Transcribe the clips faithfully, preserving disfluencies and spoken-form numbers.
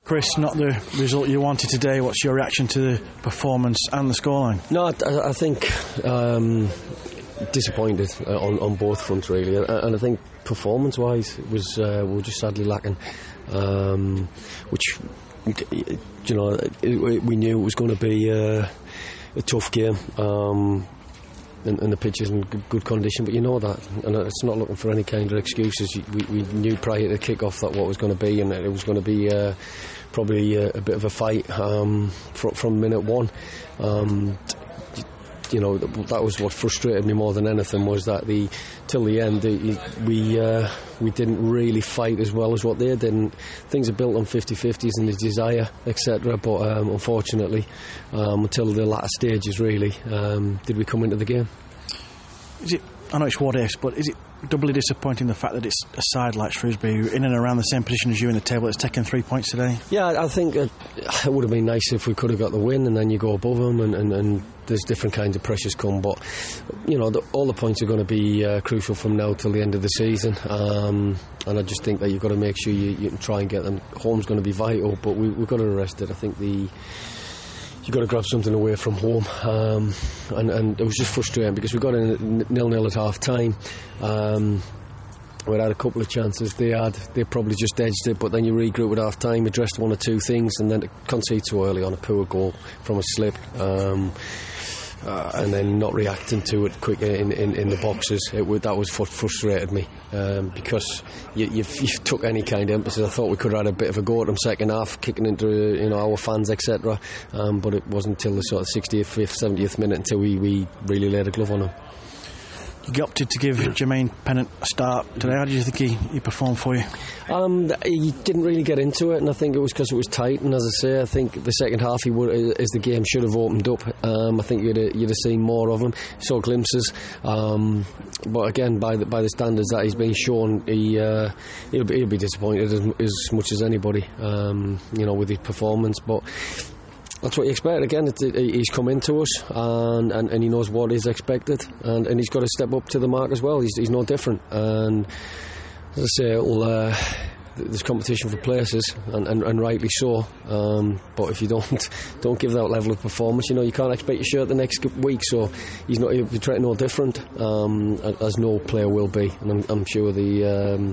Chris, not the result you wanted today. What's your reaction to the performance and the scoreline? No, I, I think um, disappointed on, on both fronts really, and I think performance-wise it was uh, we were just sadly lacking, um, which you know it, we knew it was going to be uh, a tough game. Um, And, and the pitch is in good, good condition, but you know that, and it's not looking for any kind of excuses. We, we knew prior to kick-off that what was going to be, and it was going to be uh, probably a, a bit of a fight um, from, from minute one. Um, you know, that was what frustrated me more than anything, was that the till the end the, we uh, we didn't really fight as well as what they did. And things are built on fifty-fifties and the desire, et cetera. But um, unfortunately, um, until the latter stages, really, um, did we come into the game. Is it? I know it's what ifs, but is it doubly disappointing the fact that it's a side like Shrewsbury, who in and around the same position as you in the table, that's taken three points today? Yeah, I think it, it would have been nice if we could have got the win, and then you go above them, and, and, and there's different kinds of pressures come. But you know, the, all the points are going to be uh, crucial from now till the end of the season, um, and I just think that you've got to make sure you, you can try and get them. Home's going to be vital, but we, we've got to arrest it. I think the you've got to grab something away from home, um, and, and it was just frustrating because we got in nil-nil at half time. Um, we had a couple of chances. They had, they probably just edged it, but then you regroup at half time, addressed one or two things, and then to concede too early on a poor goal from a slip, um, uh, and then not reacting to it quick in, in, in the boxes. It would, that was what frustrated me, um, because you, you've, you've took any kind of emphasis. I thought we could have had a bit of a go at them second half, kicking into you know our fans, et cetera. Um, but it wasn't until the sort of sixtieth, seventieth minute until we, we really laid a glove on them. You opted to give Jermaine Pennant a start today. How did you think he, he performed for you? Um, he didn't really get into it, and I think it was because it was tight. And as I say, I think the second half, he would, as the game should have opened up, um, I think you'd have, you'd have seen more of him. Saw glimpses, um, but again, by the by the standards that he's been shown, he uh, he'll, be, he'll be disappointed as, as much as anybody, um, you know, with his performance. But that's what you expect. Again, it, it, he's come into us, and, and, and he knows what is expected, and, and he's got to step up to the mark as well. He's, he's no different, and as I say, it'll, uh, there's competition for places, and, and, and rightly so. Um, but if you don't don't give that level of performance, you know, you can't expect your shirt the next week. So he's not he'll be treated no different, um, as no player will be, and I'm, I'm sure the. Um,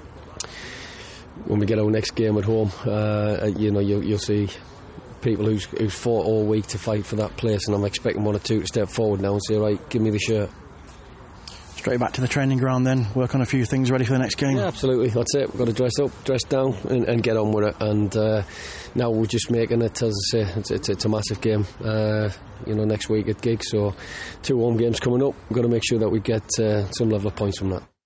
when we get our next game at home, uh, you know, you'll, you'll see people who's, who's fought all week to fight for that place, and I'm expecting one or two to step forward now and say, right, give me the shirt. Straight back to the training ground then, work on a few things ready for the next game. Yeah, absolutely, that's it. We've got to dress up, dress down, and, and get on with it. And uh, now we're just making it, as I say, it's, it's, it's a massive game uh, you know, next week at Giggs, so two home games coming up. We've got to make sure that we get uh, some level of points from that.